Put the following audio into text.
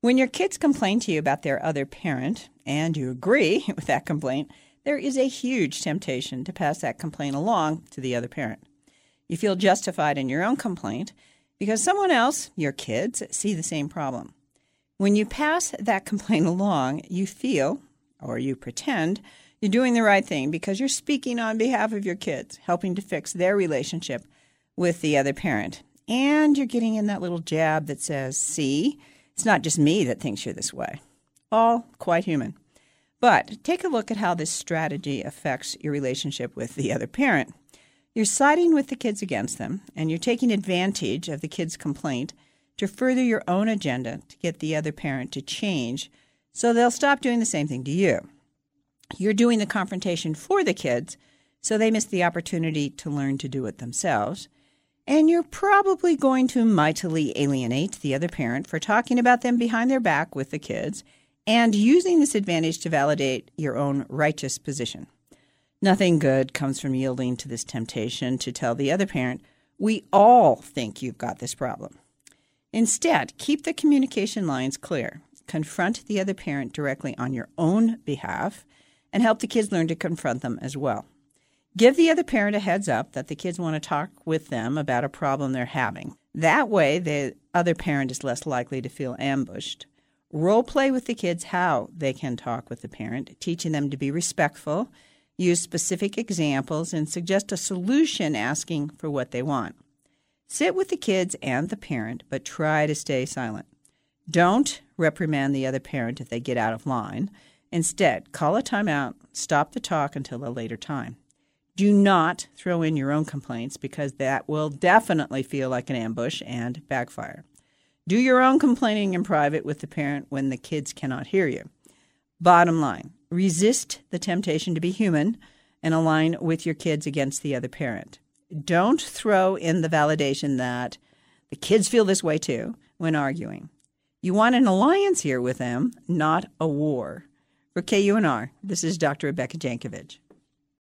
When your kids complain to you about their other parent, and you agree with that complaint, there is a huge temptation to pass that complaint along to the other parent. You feel justified in your own complaint because someone else, your kids, see the same problem. When you pass that complaint along, you feel, or you pretend, you're doing the right thing because you're speaking on behalf of your kids, helping to fix their relationship with the other parent. And you're getting in that little jab that says, see, it's not just me that thinks you're this way. All quite human. But take a look at how this strategy affects your relationship with the other parent. You're siding with the kids against them, and you're taking advantage of the kid's complaint to further your own agenda to get the other parent to change so they'll stop doing the same thing to you. You're doing the confrontation for the kids so they miss the opportunity to learn to do it themselves. And you're probably going to mightily alienate the other parent for talking about them behind their back with the kids and using this advantage to validate your own righteous position. Nothing good comes from yielding to this temptation to tell the other parent, we all think you've got this problem. Instead, keep the communication lines clear. Confront the other parent directly on your own behalf and help the kids learn to confront them as well. Give the other parent a heads up that the kids want to talk with them about a problem they're having. That way, the other parent is less likely to feel ambushed. Role play with the kids how they can talk with the parent, teaching them to be respectful, use specific examples, and suggest a solution asking for what they want. Sit with the kids and the parent, but try to stay silent. Don't reprimand the other parent if they get out of line. Instead, call a timeout, stop the talk until a later time. Do not throw in your own complaints because that will definitely feel like an ambush and backfire. Do your own complaining in private with the parent when the kids cannot hear you. Bottom line, resist the temptation to be human and align with your kids against the other parent. Don't throw in the validation that the kids feel this way too when arguing. You want an alliance here with them, not a war. For KUNR, this is Dr. Rebecca Jankovic.